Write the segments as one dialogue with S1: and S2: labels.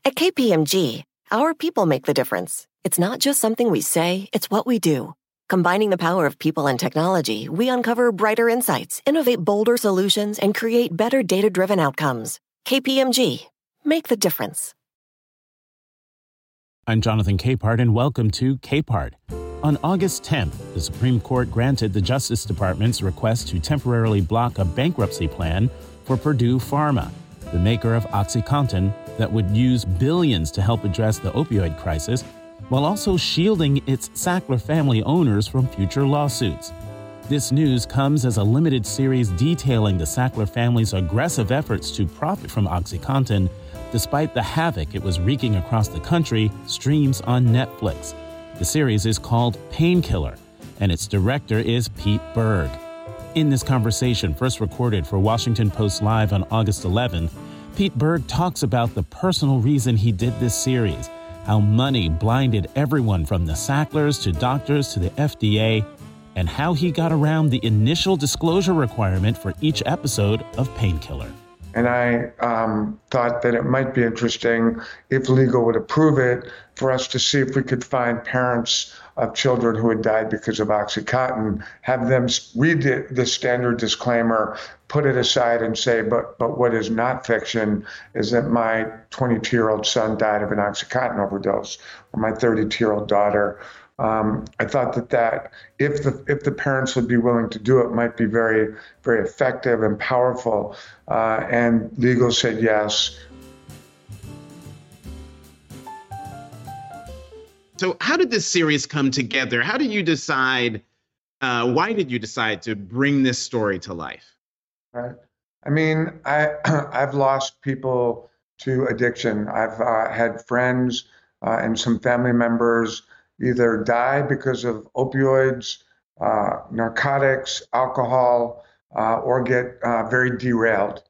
S1: At KPMG, our people make the difference. It's not just something we say, it's what we do. Combining the power of people and technology, we uncover brighter insights, innovate bolder solutions, and create better data-driven outcomes. KPMG, make the difference.
S2: I'm Jonathan Capehart, and welcome to Capehart. On August 10th, the Supreme Court granted the Justice Department's request to temporarily block a bankruptcy plan for Purdue Pharma, the maker of OxyContin, that would use billions to help address the opioid crisis, while also shielding its Sackler family owners from future lawsuits. This news comes as a limited series detailing the Sackler family's aggressive efforts to profit from OxyContin, despite the havoc it was wreaking across the country, streams on Netflix. The series is called Painkiller, and its director is Pete Berg. In this conversation, first recorded for Washington Post Live on August 11th, Pete Berg talks about the personal reason he did this series, how money blinded everyone from the Sacklers to doctors to the FDA, and how he got around the initial disclosure requirement for each episode of Painkiller.
S3: And I thought that it might be interesting, if legal would approve it, for us to see if we could find parents of children who had died because of OxyContin, have them read the standard disclaimer, put it aside and say, but what is not fiction is that my 22-year-old son died of an OxyContin overdose, or my 32-year-old daughter. I thought that if the parents would be willing to do it, might be very, very effective and powerful. And legal said yes.
S4: So how did this series come together? How did you decide, why did you decide to bring this story to life?
S3: Right. I mean, I've lost people to addiction. I've had friends and some family members either die because of opioids, narcotics, alcohol, or get very derailed.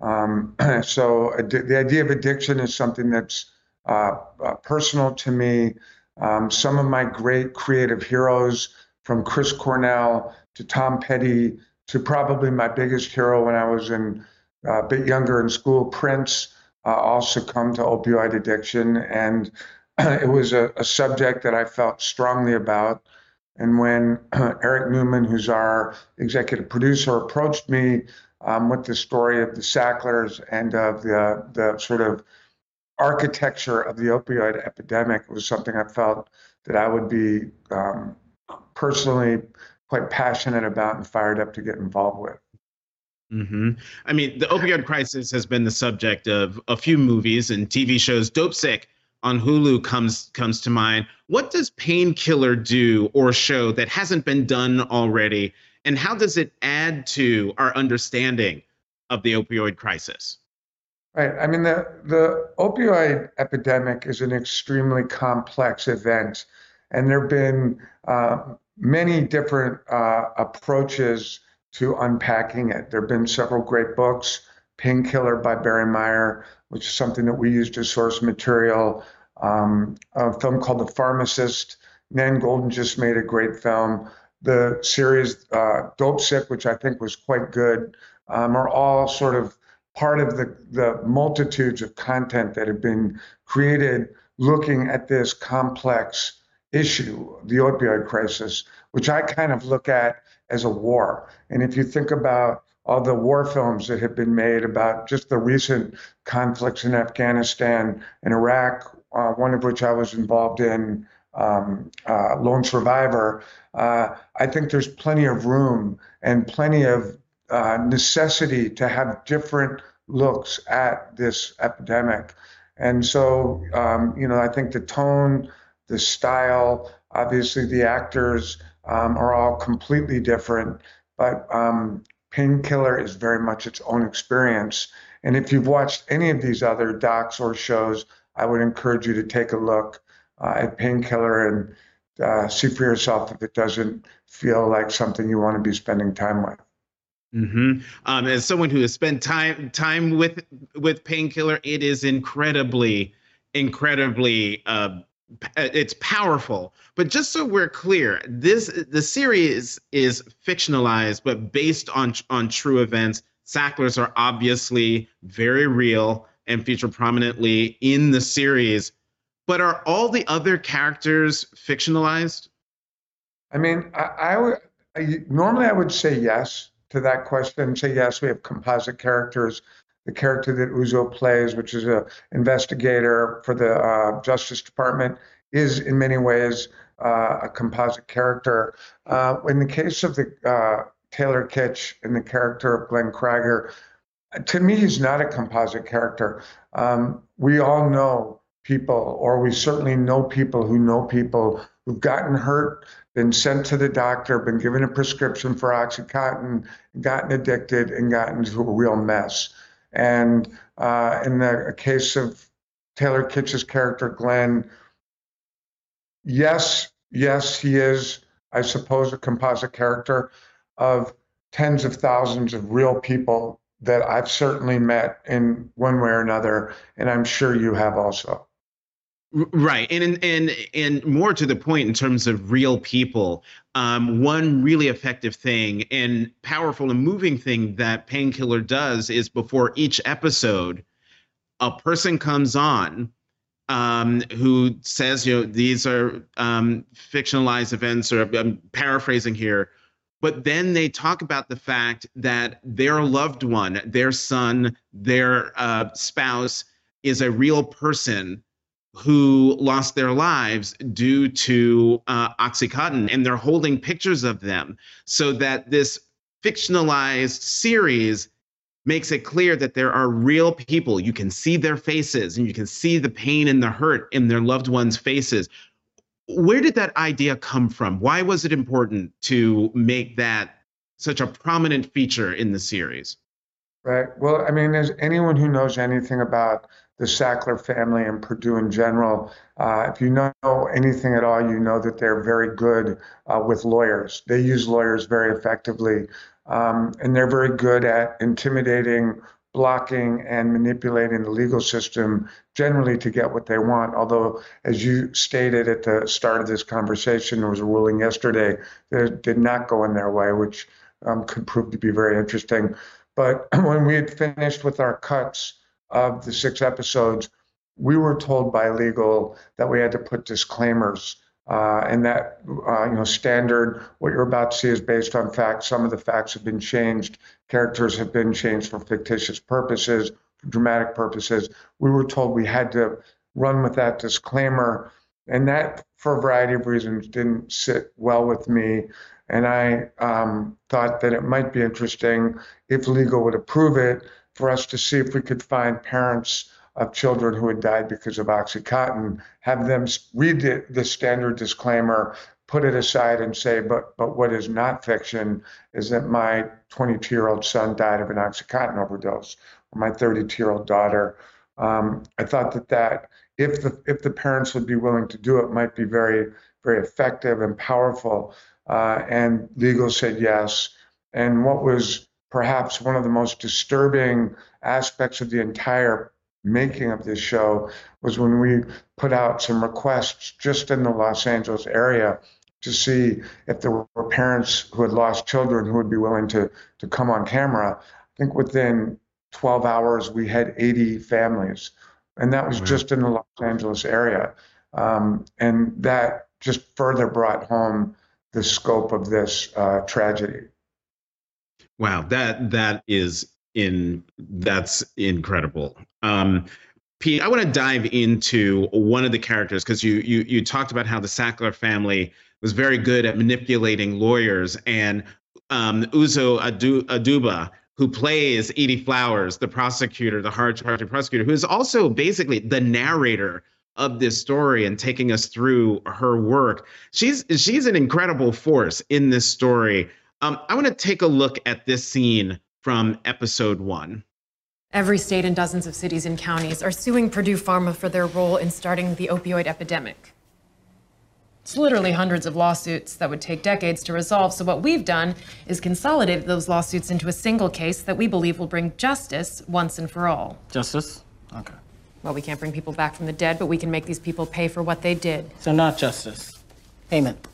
S3: So the idea of addiction is something that's personal to me. Some of my great creative heroes, from Chris Cornell to Tom Petty to probably my biggest hero when I was a bit younger in school, Prince, all succumbed to opioid addiction. And it was a subject that I felt strongly about. And when Eric Newman, who's our executive producer, approached me with the story of the Sacklers and of the sort of architecture of the opioid epidemic, it was something I felt that I would be personally quite passionate about and fired up to get involved with.
S4: Mm-hmm. I mean, the opioid crisis has been the subject of a few movies and TV shows. Dopesick on Hulu comes to mind. What does Painkiller do or show that hasn't been done already? And how does it add to our understanding of the opioid crisis?
S3: Right. I mean, the opioid epidemic is an extremely complex event, and there have been many different approaches to unpacking it. There have been several great books. Painkiller by Barry Meyer, which is something that we used as source material. A film called The Pharmacist. Nan Golden just made a great film. The series Dopesick, which I think was quite good, are all sort of part of the multitudes of content that have been created looking at this complex issue, the opioid crisis, which I kind of look at as a war. And if you think about all the war films that have been made about just the recent conflicts in Afghanistan and Iraq, one of which I was involved in, Lone Survivor, I think there's plenty of room and plenty of necessity to have different looks at this epidemic. And so, I think the tone, the style, obviously the actors are all completely different, but Painkiller is very much its own experience. And if you've watched any of these other docs or shows, I would encourage you to take a look at Painkiller and see for yourself if it doesn't feel like something you want to be spending time with.
S4: Mm-hmm. As someone who has spent time with Painkiller, it is incredibly, it's powerful. But just so we're clear, the series is fictionalized, but based on true events. Sacklers are obviously very real. and feature prominently in the series. But are all the other characters fictionalized?
S3: I mean, normally I would say yes to that question. Say yes, we have composite characters. The character that Uzo plays, which is an investigator for the Justice Department, is in many ways a composite character. In the case of the Taylor Kitsch and the character of Glenn Krager, to me, he's not a composite character. We all know people, or we certainly know people who've gotten hurt, been sent to the doctor, been given a prescription for OxyContin, gotten addicted, and gotten into a real mess. And in the case of Taylor Kitsch's character, Glenn, yes, he is, I suppose, a composite character of tens of thousands of real people that I've certainly met in one way or another, and I'm sure you have also.
S4: Right, and more to the point in terms of real people, one really effective thing and powerful and moving thing that Painkiller does is before each episode, a person comes on who says, these are fictionalized events, or I'm paraphrasing here, but then they talk about the fact that their loved one, their son, their spouse is a real person who lost their lives due to OxyContin, and they're holding pictures of them so that this fictionalized series makes it clear that there are real people. You can see their faces and you can see the pain and the hurt in their loved ones' faces. Where did that idea come from? Why was it important to make that such a prominent feature in the series?
S3: Right. Well, I mean, as anyone who knows anything about the Sackler family and Purdue in general, if you know anything at all, you know that they're very good with lawyers. They use lawyers very effectively, and they're very good at intimidating, blocking, and manipulating the legal system generally to get what they want. Although, as you stated at the start of this conversation, there was a ruling yesterday that did not go in their way, which could prove to be very interesting. But when we had finished with our cuts of the 6 episodes, we were told by legal that we had to put disclaimers, and that standard, what you're about to see is based on facts. Some of the facts have been changed. Characters have been changed for fictitious purposes, for dramatic purposes. We were told we had to run with that disclaimer, and that, for a variety of reasons, didn't sit well with me. And I thought that it might be interesting, if legal would approve it, for us to see if we could find parents of children who had died because of OxyContin, have them read the standard disclaimer, put it aside and say, but what is not fiction is that my 22-year-old son died of an OxyContin overdose, or my 32-year-old daughter. I thought that if the parents would be willing to do it, might be very, very effective and powerful. And legal said yes. And what was perhaps one of the most disturbing aspects of the entire making of this show was when we put out some requests just in the Los Angeles area to see if there were parents who had lost children who would be willing to come on camera. I think within 12 hours, we had 80 families, and that was just in the Los Angeles area. And that just further brought home the scope of this tragedy.
S4: Wow, that's incredible. Pete, I want to dive into one of the characters, because you talked about how the Sackler family was very good at manipulating lawyers, and Uzo Aduba, who plays Edie Flowers, the prosecutor, the hard-charging prosecutor, who is also basically the narrator of this story and taking us through her work. She's an incredible force in this story. I want to take a look at this scene from episode 1.
S5: Every state and dozens of cities and counties are suing Purdue Pharma for their role in starting the opioid epidemic. It's literally hundreds of lawsuits that would take decades to resolve, so what we've done is consolidated those lawsuits into a single case that we believe will bring justice once and for all.
S6: Justice? Okay.
S5: Well, we can't bring people back from the dead, but we can make these people pay for what they did.
S6: So not justice. Payment.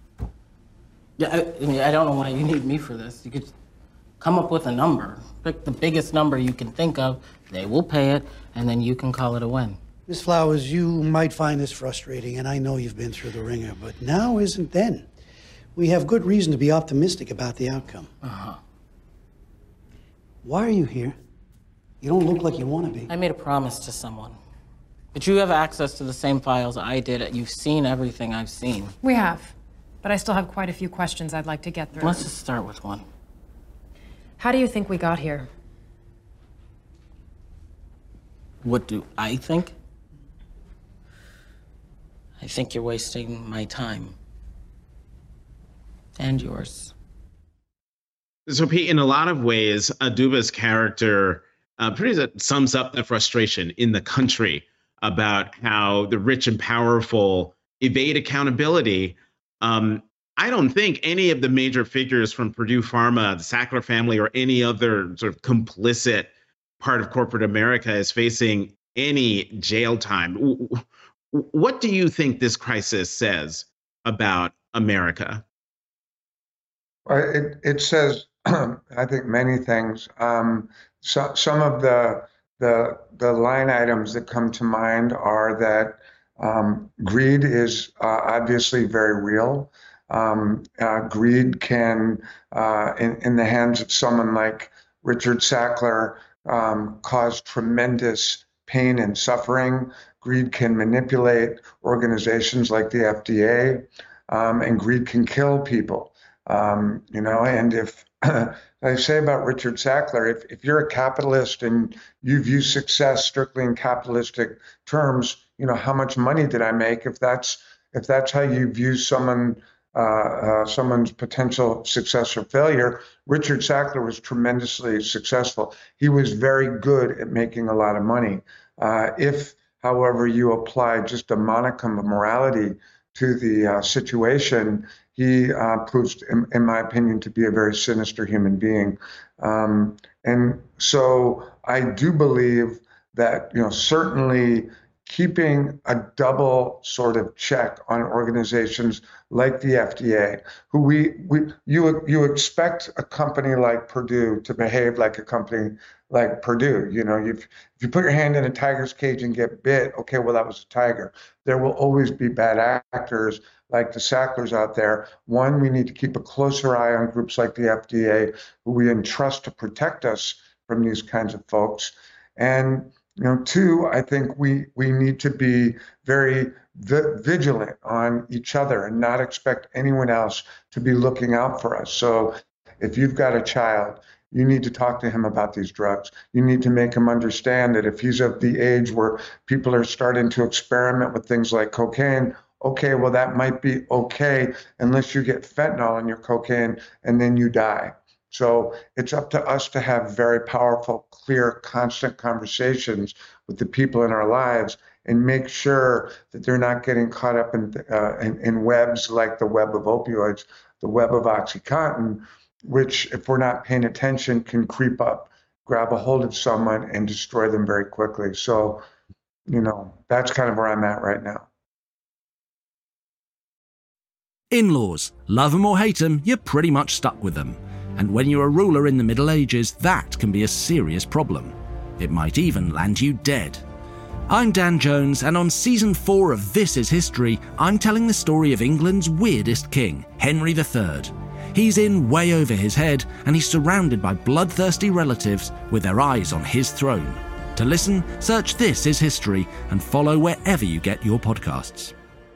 S6: Yeah, I don't know why you need me for this. You could come up with a number. Pick the biggest number you can think of. They will pay it, and then you can call it a win.
S7: Ms. Flowers, you might find this frustrating, and I know you've been through the ringer, but now isn't then. We have good reason to be optimistic about the outcome.
S6: Uh-huh.
S7: Why are you here? You don't look like you want to be.
S6: I made a promise to someone. But you have access to the same files I did. You've seen everything I've seen.
S5: We have, but I still have quite a few questions I'd like to get through.
S6: Let's just start with one.
S5: How do you think we got here?
S6: What do I think? I think you're wasting my time. And yours.
S4: So, Pete, in a lot of ways, Aduba's character pretty much sums up the frustration in the country about how the rich and powerful evade accountability. I don't think any of the major figures from Purdue Pharma, the Sackler family, or any other sort of complicit part of corporate America is facing any jail time. What do you think this crisis says about America?
S3: It says, I think, many things. Some of the line items that come to mind are that greed is obviously very real. Greed can, in the hands of someone like Richard Sackler, cause tremendous pain and suffering. Greed can manipulate organizations like the FDA, and greed can kill people. And if I say about Richard Sackler, if you're a capitalist and you view success strictly in capitalistic terms, how much money did I make? If that's how you view someone's potential success or failure, Richard Sackler was tremendously successful. He was very good at making a lot of money. If, however, you apply just a monicum of morality to the situation, he proves, in my opinion, to be a very sinister human being. And so I do believe that, certainly keeping a double sort of check on organizations like the FDA, who you expect a company like Purdue to behave like a company like Purdue. If you put your hand in a tiger's cage and get bit, okay, well, that was a tiger. There will always be bad actors like the Sacklers out there. One, we need to keep a closer eye on groups like the FDA, who we entrust to protect us from these kinds of folks. And two, I think we need to be very vigilant on each other and not expect anyone else to be looking out for us. So if you've got a child, you need to talk to him about these drugs. You need to make him understand that if he's of the age where people are starting to experiment with things like cocaine, okay, well, that might be okay unless you get fentanyl in your cocaine and then you die. So it's up to us to have very powerful, clear, constant conversations with the people in our lives and make sure that they're not getting caught up in webs like the web of opioids, the web of OxyContin, which, if we're not paying attention, can creep up, grab a hold of someone, and destroy them very quickly. So, that's kind of where I'm at right now.
S8: In-laws, love them or hate them, you're pretty much stuck with them. And when you're a ruler in the Middle Ages, that can be a serious problem. It might even land you dead. I'm Dan Jones, and on Season 4 of This Is History, I'm telling the story of England's weirdest king, Henry III. He's in way over his head, and he's surrounded by bloodthirsty relatives with their eyes on his throne. To listen, search This Is History and follow wherever you get your podcasts.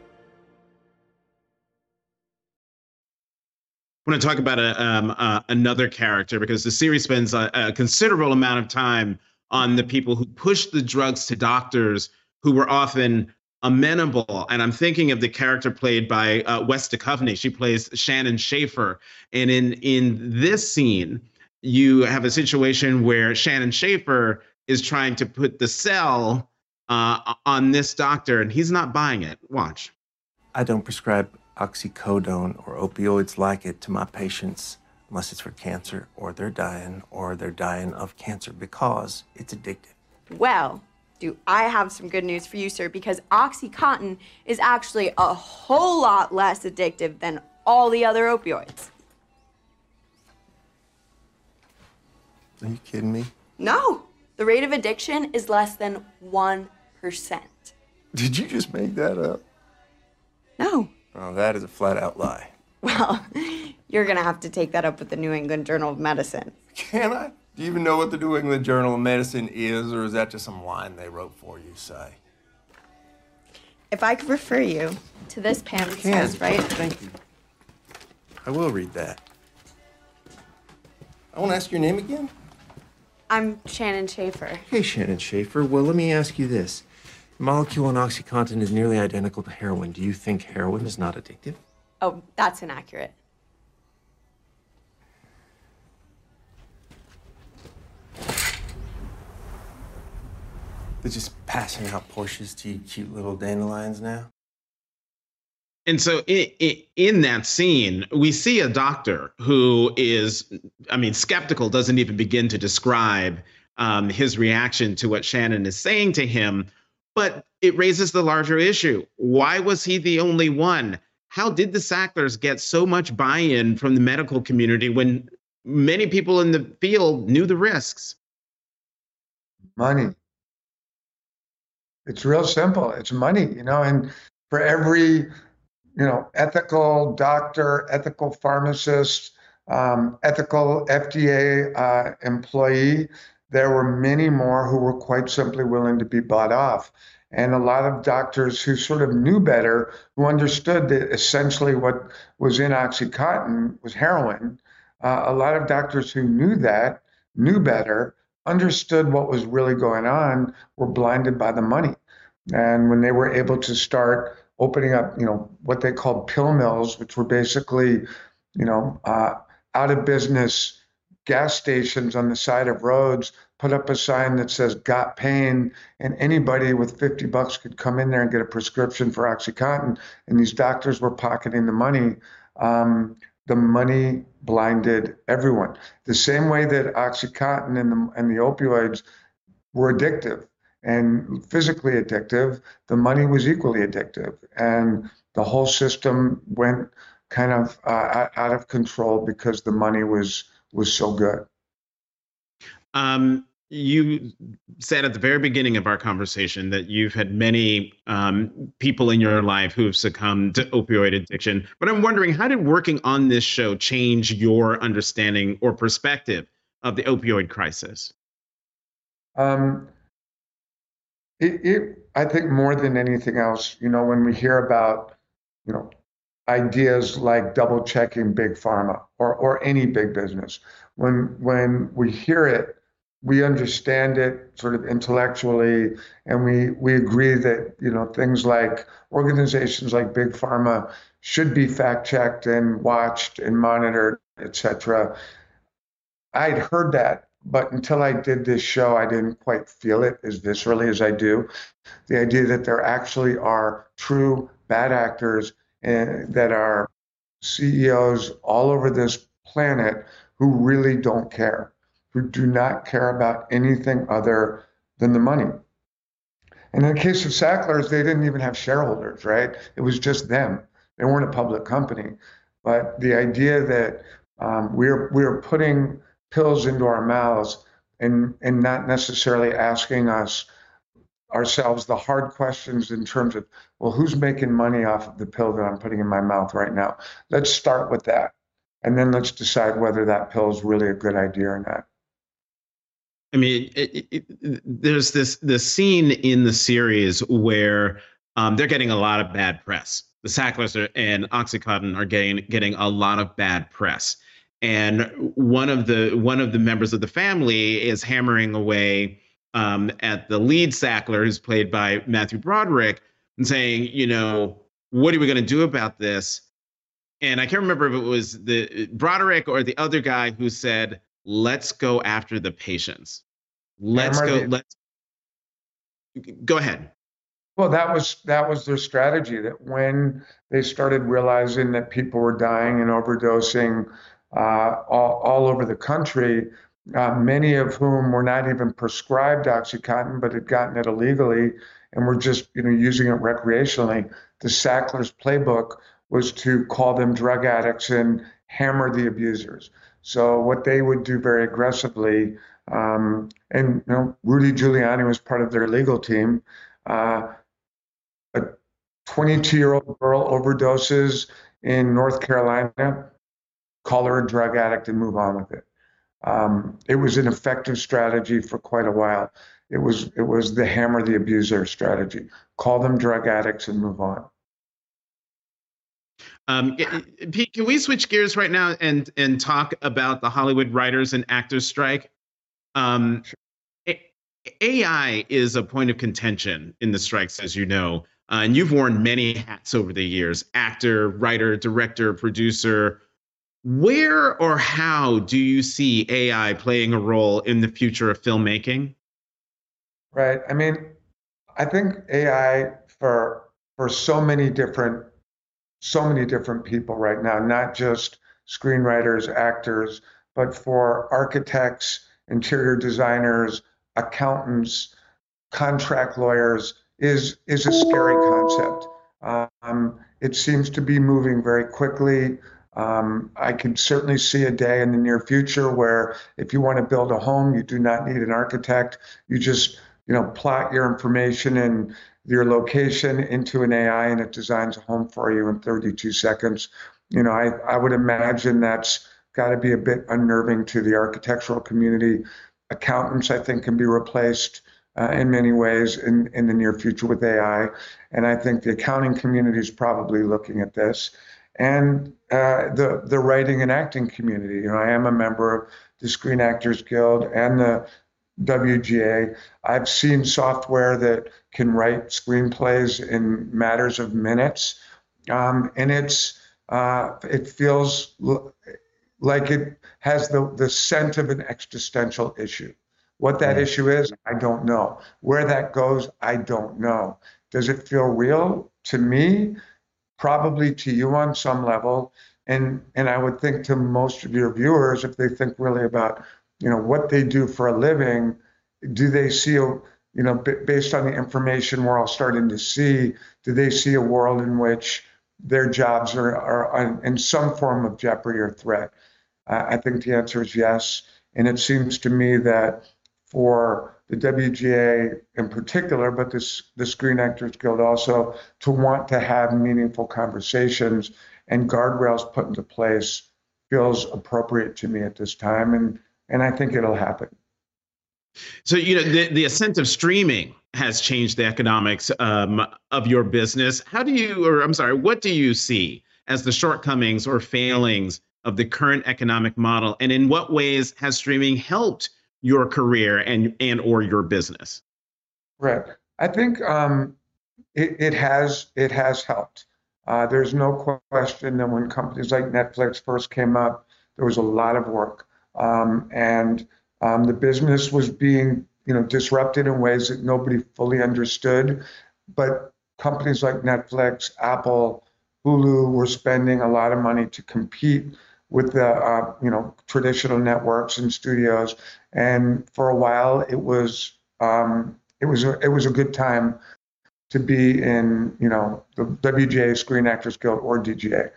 S4: I want to talk about another character, because the series spends a considerable amount of time on the people who pushed the drugs to doctors who were often amenable. And I'm thinking of the character played by Wes Duchovny. She plays Shannon Schaefer. And in this scene, you have a situation where Shannon Schaefer is trying to put the cell on this doctor, and he's not buying it. Watch.
S9: I don't prescribe oxycodone or opioids like it to my patients unless it's for cancer, or they're dying of cancer, because it's addictive.
S10: Well, do I have some good news for you, sir, because OxyContin is actually a whole lot less addictive than all the other opioids.
S9: Are you kidding me?
S10: No, The rate of addiction is less than 1%.
S9: Did you just make that up?
S10: No.
S9: Oh, that is a flat-out lie.
S10: Well, you're gonna have to take that up with the New England Journal of Medicine.
S9: Can I? Do you even know what the New England Journal of Medicine is, or is that just some line they wrote for you, say?
S10: If I could refer you to this pamphlet, right?
S9: Thank you. I will read that. I want to ask your name again?
S10: I'm Shannon Schaefer.
S9: Hey, Shannon Schaefer. Well, let me ask you this. The molecule in OxyContin is nearly identical to heroin. Do you think heroin is not addictive?
S10: Oh, that's inaccurate.
S9: They're just passing out Porsches to you cute little dandelions now?
S4: And so in that scene, we see a doctor who is, I mean, skeptical, doesn't even begin to describe his reaction to what Shannon is saying to him. But it raises the larger issue. Why was he the only one? How did the Sacklers get so much buy-in from the medical community when many people in the field knew the risks?
S3: Money. It's real simple. It's money, and for every, ethical doctor, ethical pharmacist, ethical FDA employee, there were many more who were quite simply willing to be bought off. And a lot of doctors who sort of knew better, who understood that essentially what was in OxyContin was heroin, a lot of doctors who knew better, understood what was really going on, were blinded by the money. And when they were able to start opening up, what they called pill mills, which were basically, out of business gas stations on the side of roads, put up a sign that says "Got Pain," and anybody with $50 could come in there and get a prescription for OxyContin. And these doctors were pocketing the money. The money blinded everyone. The same way that OxyContin and the opioids were addictive and physically addictive, the money was equally addictive. And the whole system went kind of out of control because the money was so good.
S4: You said at the very beginning of our conversation that you've had many people in your life who have succumbed to opioid addiction. But I'm wondering, how did working on this show change your understanding or perspective of the opioid crisis?
S3: I think more than anything else, when we hear about, ideas like double checking big pharma or any big business, when we hear it, we understand it sort of intellectually, and we agree that, things like organizations like big pharma should be fact checked and watched and monitored, et cetera. I'd heard that, but until I did this show, I didn't quite feel it as viscerally as I do. The idea that there actually are true bad actors and that are CEOs all over this planet who really don't care, who do not care about anything other than the money. And in the case of Sacklers, they didn't even have shareholders, right? It was just them. They weren't a public company. But the idea that we're putting pills into our mouths and not necessarily asking ourselves the hard questions in terms of, well, who's making money off of the pill that I'm putting in my mouth right now? Let's start with that. And then let's decide whether that pill is really a good idea or not.
S4: I mean, there's this scene in the series where they're getting a lot of bad press. The Sacklers and OxyContin are getting a lot of bad press. And one of the members of the family is hammering away at the lead Sackler, who's played by Matthew Broderick, and saying, what are we going to do about this? And I can't remember if it was the Broderick or the other guy who said, let's go after the patients. Let's go ahead.
S3: Well, that was their strategy, that when they started realizing that people were dying and overdosing all over the country, many of whom were not even prescribed OxyContin, but had gotten it illegally and were just using it recreationally. The Sacklers' playbook was to call them drug addicts and hammer the abusers. So what they would do very aggressively And Rudy Giuliani was part of their legal team. A 22-year-old girl overdoses in North Carolina, call her a drug addict and move on with it. It was an effective strategy for quite a while. It was the hammer the abuser strategy. Call them drug addicts and move on.
S4: Pete, can we switch gears right now and talk about the Hollywood writers and actors strike? AI is a point of contention in the strikes, as you know, and you've worn many hats over the years: actor, writer, director, producer. Where or how do you see AI playing a role in the future of filmmaking?
S3: Right. I mean, I think AI for so many different people right now, not just screenwriters, actors, but for architects, interior designers, accountants, contract lawyers, is a scary concept. It seems to be moving very quickly. I can certainly see a day in the near future where if you want to build a home, you do not need an architect. You just, plot your information and your location into an AI and it designs a home for you in 32 seconds. I would imagine that's got to be a bit unnerving to the architectural community. Accountants, I think, can be replaced in many ways in the near future with AI. And I think the accounting community is probably looking at this. And the writing and acting community. I am a member of the Screen Actors Guild and the WGA. I've seen software that can write screenplays in matters of minutes, and it feels like it has the scent of an existential issue. What that issue is, I don't know. Where that goes, I don't know. Does it feel real to me? Probably to you on some level, and I would think to most of your viewers, if they think really about what they do for a living, do they see based on the information we're all starting to see, do they see a world in which their jobs are in some form of jeopardy or threat? I think the answer is yes, and it seems to me that for the WGA in particular, but the Screen Actors Guild also, to want to have meaningful conversations and guardrails put into place feels appropriate to me at this time, and I think it'll happen.
S4: So, the ascent of streaming has changed the economics of your business. What do you see as the shortcomings or failings of the current economic model, and in what ways has streaming helped your career and or your business?
S3: Right. I think it has helped. There's no question that when companies like Netflix first came up, there was a lot of work, and the business was being disrupted in ways that nobody fully understood. But companies like Netflix, Apple, Hulu were spending a lot of money to compete with the traditional networks and studios, and for a while it was a good time to be in the WGA, Screen Actors Guild, or DGA.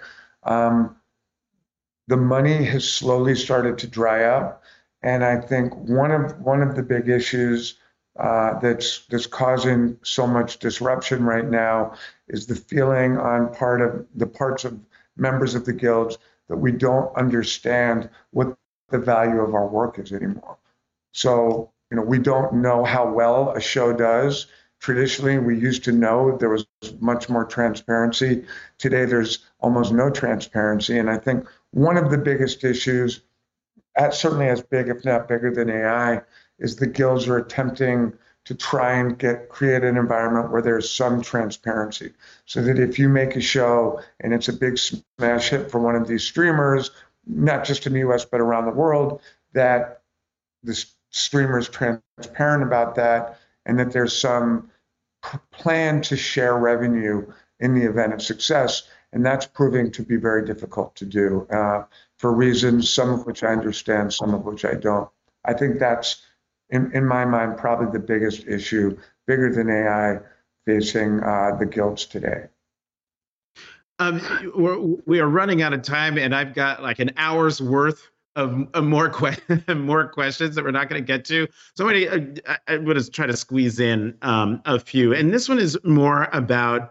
S3: The money has slowly started to dry up, and I think one of the big issues that's causing so much disruption right now is the feeling on parts of members of the guilds that we don't understand what the value of our work is anymore. So, we don't know how well a show does. Traditionally, we used to know there was much more transparency. Today, there's almost no transparency. And I think one of the biggest issues, certainly as big, if not bigger than AI, is the guilds are attempting to try and create an environment where there's some transparency, so that if you make a show and it's a big smash hit for one of these streamers, not just in the US, but around the world, that the streamer is transparent about that, and that there's some plan to share revenue in the event of success. And that's proving to be very difficult to do for reasons, some of which I understand, some of which I don't. I think that's, in my mind, probably the biggest issue, bigger than AI, facing the guilds today.
S4: We are running out of time, and I've got like an hour's worth more questions that we're not going to get to. So I'm going to try to squeeze in a few. And this one is more about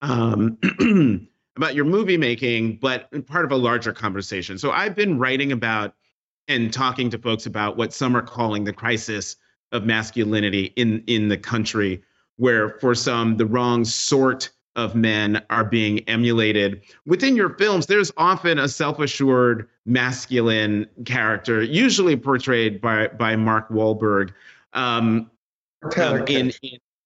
S4: about your movie making, but part of a larger conversation. So I've been writing about and talking to folks about what some are calling the crisis of masculinity in the country, where for some, the wrong sort of men are being emulated. Within your films, there's often a self-assured masculine character, usually portrayed by Mark Wahlberg.
S3: Taylor Kitsch.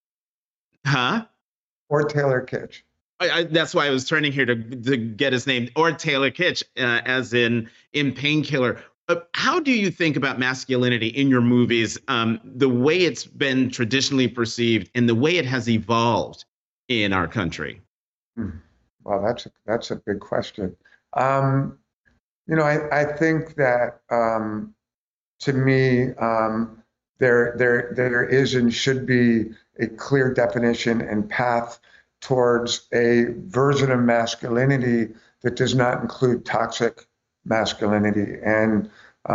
S3: Or Taylor Kitsch.
S4: That's why I was turning here to get his name, or Taylor Kitsch, as in Painkiller. How do you think about masculinity in your movies, the way it's been traditionally perceived and the way it has evolved in our country?
S3: Well, that's a big question. I think that to me, there is and should be a clear definition and path towards a version of masculinity that does not include toxic masculinity. And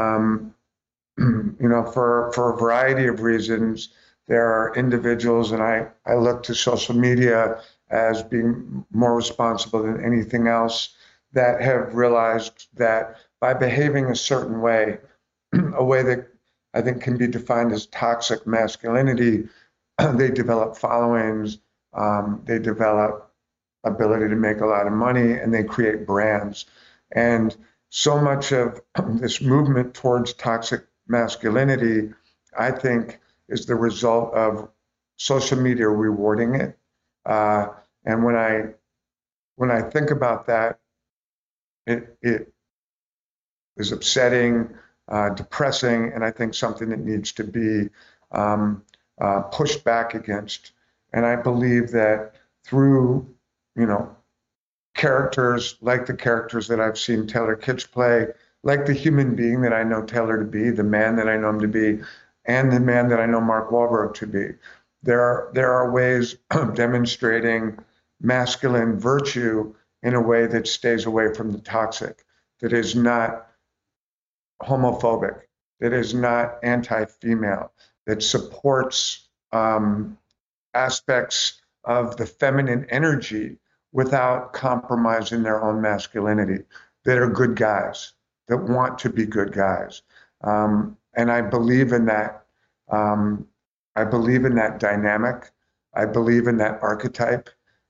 S3: for a variety of reasons, there are individuals, and I look to social media as being more responsible than anything else, that have realized that by behaving a certain way, a way that I think can be defined as toxic masculinity, they develop followings, they develop ability to make a lot of money, and they create brands. And so much of this movement towards toxic masculinity, I think, is the result of social media rewarding it. And when I think about that, it is upsetting, depressing, and I think something that needs to be pushed back against. And I believe that through, characters like the characters that I've seen Taylor Kitsch play, like the human being that I know Taylor to be, the man that I know him to be, and the man that I know Mark Wahlberg to be, there are ways of demonstrating masculine virtue in a way that stays away from the toxic, that is not homophobic, that is not anti-female, that supports aspects of the feminine energy without compromising their own masculinity, that are good guys, that want to be good guys. And I believe in that. I believe in that dynamic. I believe in that archetype.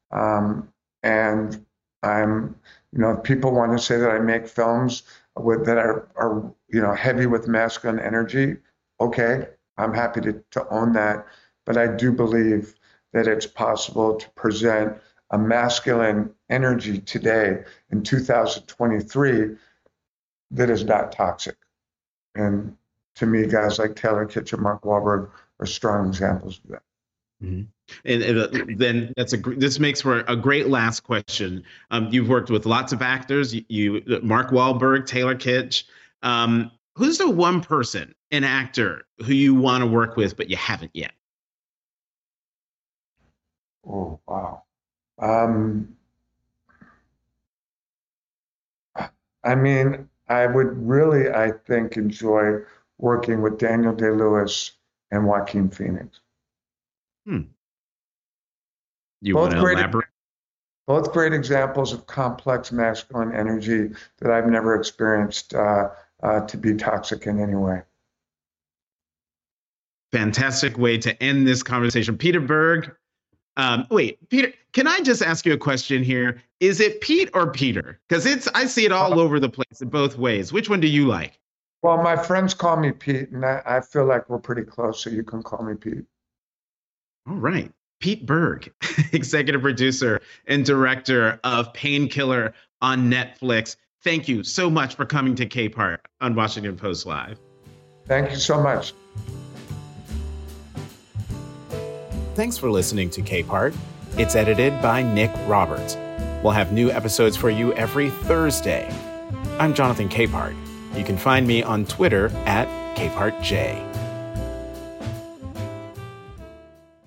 S3: And I'm, if people want to say that I make films that are heavy with masculine energy, okay, I'm happy to own that. But I do believe that it's possible to present a masculine energy today in 2023 that is not toxic. And to me, guys like Taylor Kitsch and Mark Wahlberg are strong examples of that.
S4: Mm-hmm. And then this makes for a great last question. You've worked with lots of actors. Mark Wahlberg, Taylor Kitsch. Who's the one person, an actor, who you want to work with but you haven't yet?
S3: Oh, wow. I would really, I think, enjoy working with Daniel Day-Lewis and Joaquin Phoenix.
S4: You want to elaborate?
S3: Both great examples of complex masculine energy that I've never experienced to be toxic in any way.
S4: Fantastic way to end this conversation. Peter Berg. Wait, Peter, can I just ask you a question here? Is it Pete or Peter? Because I see it all over the place in both ways. Which one do you like?
S3: Well, my friends call me Pete, and I feel like we're pretty close, so you can call me Pete.
S4: All right. Pete Berg, executive producer and director of Painkiller on Netflix. Thank you so much for coming to Capehart on Washington Post Live.
S3: Thank you so much.
S2: Thanks for listening to Capehart. It's edited by Nick Roberts. We'll have new episodes for you every Thursday. I'm Jonathan Capehart. You can find me on Twitter at CapehartJ.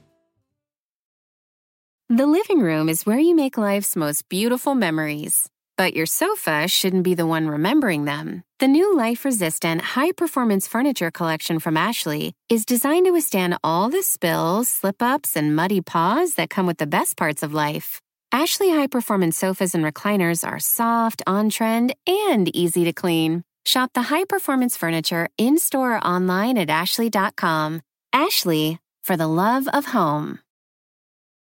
S11: The living room is where you make life's most beautiful memories. But your sofa shouldn't be the one remembering them. The new life-resistant, high-performance furniture collection from Ashley is designed to withstand all the spills, slip-ups, and muddy paws that come with the best parts of life. Ashley high-performance sofas and recliners are soft, on-trend, and easy to clean. Shop the high-performance furniture in-store or online at ashley.com. Ashley, for the love of home.